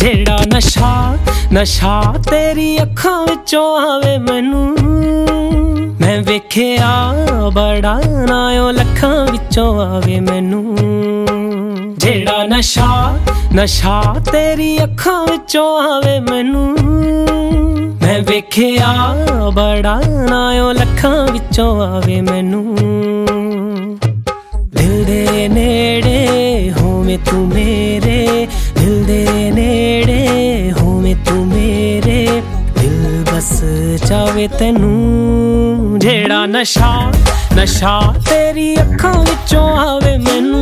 जेड़ा नशा नशा तेरी अखां विचों आवे मैनू मैं वेखिया बड़ा नायो लखां विचों आवे मैनू जेड़ा नशा नशा तेरी अखां विचों आवे मैनू मैं वेखिया बड़ा नायो लखां विचों आवे मैनू दिल दे नेड़े होवे तू मेरे दिल दे नेड़े होवे तू मेरे दिल बस चावे तैनू जेड़ा नशा नशा तेरी अखां विचों आवे मैनू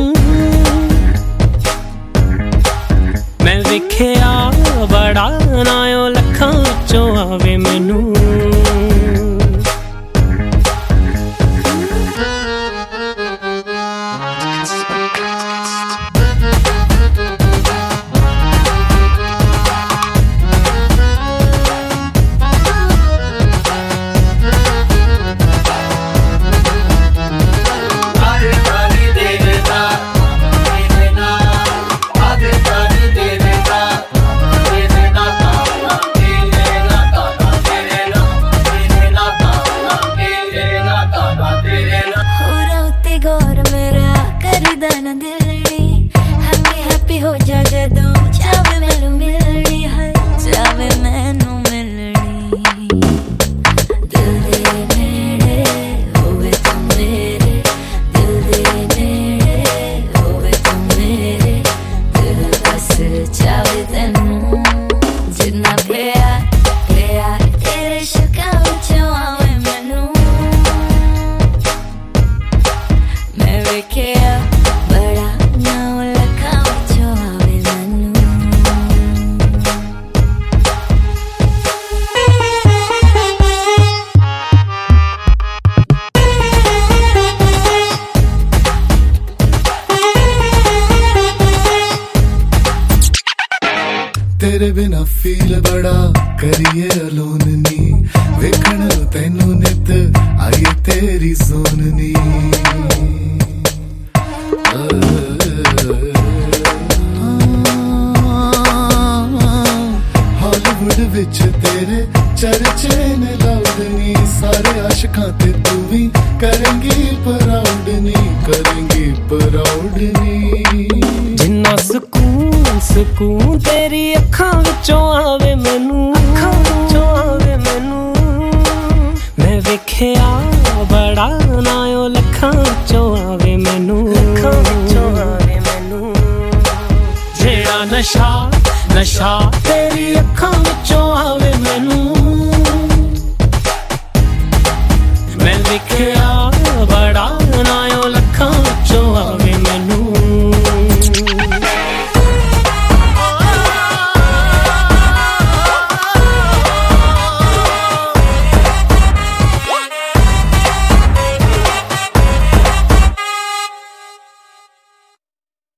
मैं वेखिया बड़ा नायो लखां विचों आवे मैनू तेरे बिना फील बड़ा करिए अलोन नी वेखण तैनू नित आइए तेरी सोन नी हॉलीवुड विच तेरे चर्चे ने लाउड नी सारे आशिकां ते तू भी करेंगी प्राउड नी जिन्ना सुकून तेरी अखां विचों आवे मैनू मैं वेखिया बड़ा नायो लखां विचों आवे मैनू जेड़ा नशा नशा तेरी अखां विचों आवे मैनू मैं वेखिया